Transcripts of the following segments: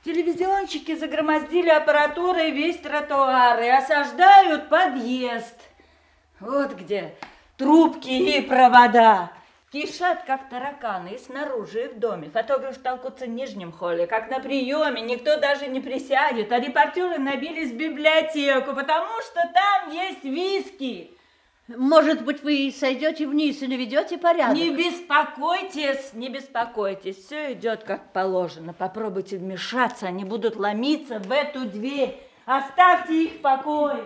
Телевизионщики загромоздили аппаратурой весь тротуар и осаждают подъезд. Вот где трубки и провода. Кишат, как тараканы, и снаружи, и в доме. Фотографы толкутся в нижнем холле, как на приеме. Никто даже не присядет. А репортеры набились в библиотеку, потому что там есть виски. Может быть, вы сойдете вниз и наведете порядок? Не беспокойтесь, не беспокойтесь. Все идет как положено. Попробуйте вмешаться, они будут ломиться в эту дверь. Оставьте их в покое.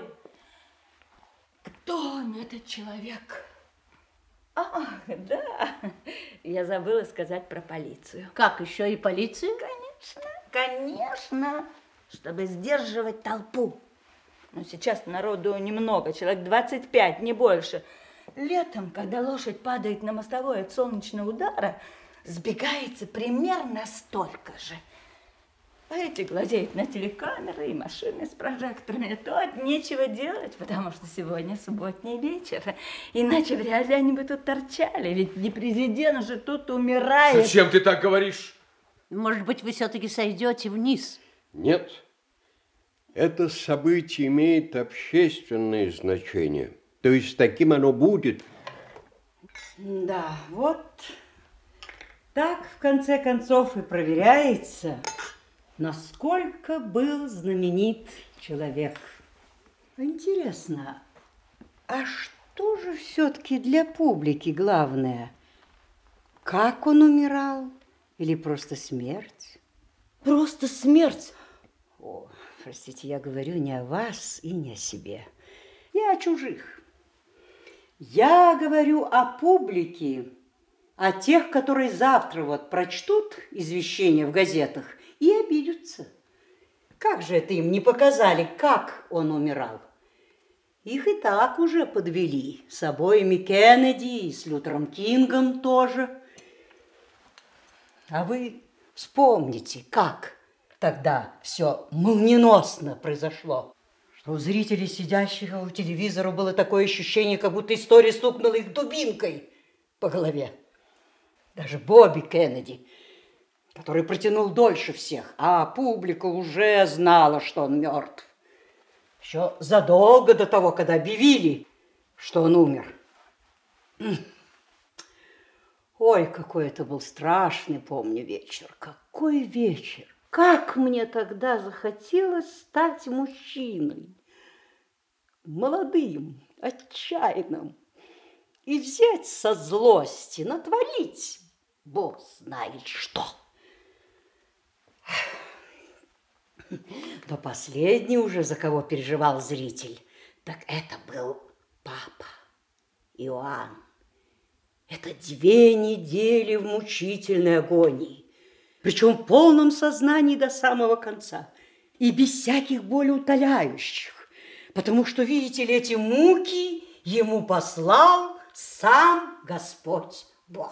Кто он, этот человек? Ах, да, я забыла сказать про полицию. Как, еще и полицию? Конечно, чтобы сдерживать толпу. Но сейчас народу немного, человек 25, не больше. Летом, когда лошадь падает на мостовой от солнечного удара, сбегается примерно столько же. А эти глазеют на телекамеры и машины с прожекторами. Тут нечего делать, потому что сегодня субботний вечер. Иначе вряд ли они бы тут торчали, ведь не президент же тут умирает. Зачем ты так говоришь? Может быть, вы все-таки сойдете вниз? Нет. Это событие имеет общественное значение. То есть таким оно будет. Да, вот так в конце концов и проверяется, насколько был знаменит человек. Интересно, а что же все-таки для публики главное? Как он умирал или просто смерть? Просто смерть? О, простите, я говорю не о вас и не о себе. Я о чужих. Я говорю о публике, о тех, которые завтра вот прочтут извещение в газетах и обидятся. Как же это им не показали, как он умирал? Их и так уже подвели с обоими Кеннеди и с Лютером Кингом тоже. А вы вспомните, как тогда все молниеносно произошло. Что у зрителей, сидящих у телевизора, было такое ощущение, как будто история стукнула их дубинкой по голове. Даже Бобби Кеннеди, который протянул дольше всех, а публика уже знала, что он мертв. Еще задолго до того, когда объявили, что он умер. Ой, какой это был страшный, помню, вечер. Какой вечер! Как мне тогда захотелось стать мужчиной, молодым, отчаянным, и взять со злости, натворить, Бог знает что. Но последний уже, за кого переживал зритель, так это был папа Иоанн. Это 2 недели в мучительной агонии, причем в полном сознании до самого конца и без всяких болеутоляющих, потому что, видите ли, эти муки ему послал сам Господь Бог.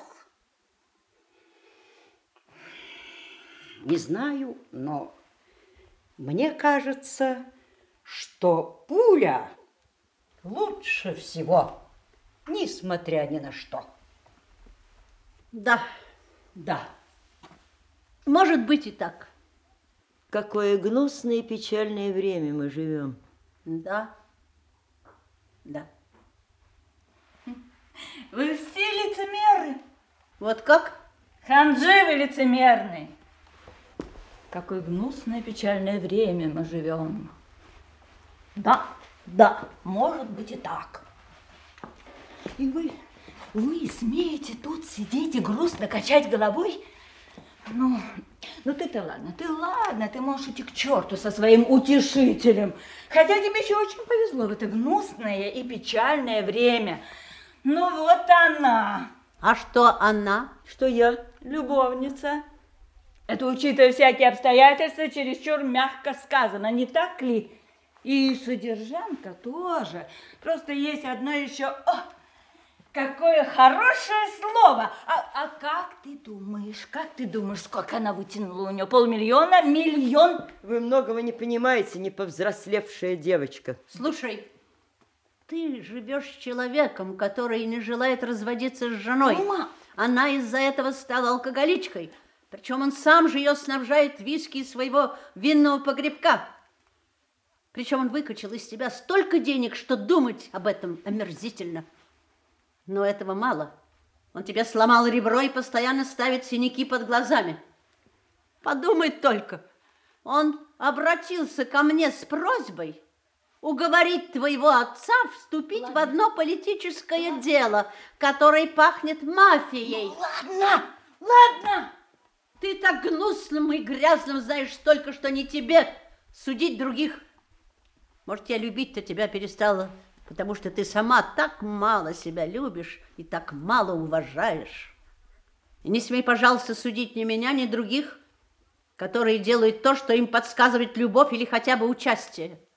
Не знаю, но мне кажется, что пуля лучше всего, несмотря ни на что. Да. Да. Может быть и так. Какое грустное и печальное время мы живем. Да. Да. Вы все лицемеры. Вот как? Ханжи вы лицемерны. Какое гнусное печальное время мы живем. Да, да, может быть и так. И вы смеете тут сидеть и грустно качать головой? Ну ты-то ладно, ты можешь идти к черту со своим утешителем. Хотя тебе еще очень повезло в это гнусное и печальное время. Ну вот она. А что она? Что я? Любовница. Это, учитывая всякие обстоятельства, чересчур мягко сказано, не так ли? И содержанка тоже. Просто есть одно еще... О, какое хорошее слово! А как ты думаешь, сколько она вытянула у нее? 500 000, 1 000 000? Вы многого не понимаете, не повзрослевшая девочка. Слушай, ты живешь с человеком, который не желает разводиться с женой. Ума. Она из-за этого стала алкоголичкой. Причем он сам же ее снабжает виски из своего винного погребка. Причем он выкачал из тебя столько денег, что думать об этом омерзительно. Но этого мало. Он тебе сломал ребро и постоянно ставит синяки под глазами. Подумай только, он обратился ко мне с просьбой уговорить твоего отца вступить в одно политическое дело, которое пахнет мафией. Ладно. Ты так гнусным и грязным знаешь только, что не тебе судить других. Может, я любить-то тебя перестала, потому что ты сама так мало себя любишь и так мало уважаешь. И не смей, пожалуйста, судить ни меня, ни других, которые делают то, что им подсказывает любовь или хотя бы участие.